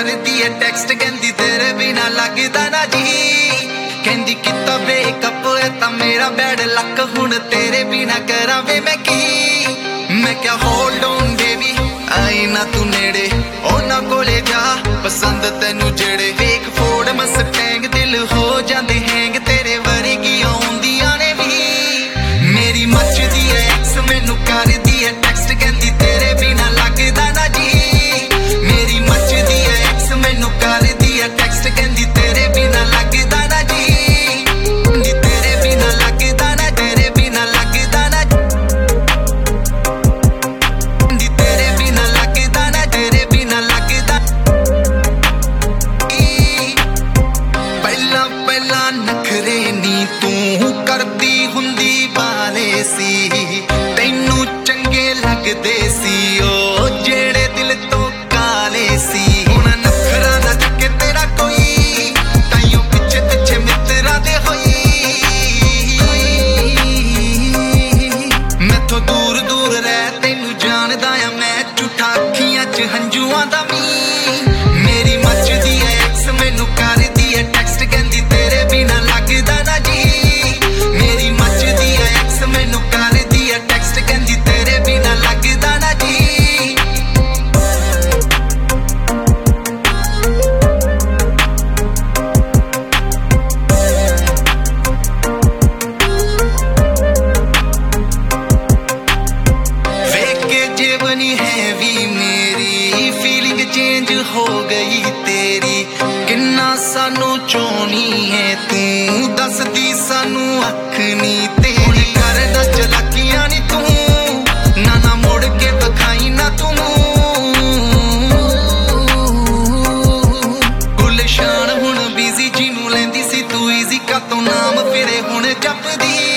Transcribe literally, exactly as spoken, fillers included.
करदी है टैक्सट कहंदी तेरे बिना लगदा ना जी कहंदी किता ब्रेकअप है तां मेरा बैड लक हुण तेरे बिना करा वे मैं की मैं क्या होल्ड ऑन बेबी आई ना तू नेड़े ओना कोले जा पसंद तैनू जेड़े वेख फोड़ मस्टैंग दिल हो जांदे हैंग तेरे वर्गी आउंदियां ने भी मेरी मचदी है एक्स मैनू करदी है टैक्सट कहंदी तेरे बिना लगदा ना जी मेरी मचदी है एक्स मैनू करदी है टैक्सट कहंदी तेरे बिना लगदा ना जी कहंदी तेरे बिना लगदा ना तेरे बिना लगदा ना कहंदी तेरे बिना लगदा ना तेरे बिना लगदा पहला पहला नखरे नी तू करदी हुंदी वाले सी तैनू चंगे लगदे सी ओ जेड़े दिल तो काले सी हुण नखरा ना चके तेरा कोई ताइयों पिछे पिछे मित्रा दे होई मैथों दूर दूर रह तैनू जानदा आ मैं झूठा अखियां च हंजुआं दा मी मेरी मचदी है एक्स मैनू करदी है टैक्सट कहंदी तेरे बिना लगदा ना जी मेरी मचदी है एक्स मैनू करदी है टैक्सट कहंदी तेरे बिना लगदा ना जी वेख के जेवनी है भी मेरी फीलिंग चेंज हो गई तेरी किन्ना सानू चोनी है तू दसदी सानू अख नी तेरी करदा चलाकियां नी तू ना ना मुड़ के बखाई ना तू गुलशान हुण बिजी जी नू लैंदी सी तू इजी का तो नाम फिरे हुण जपदी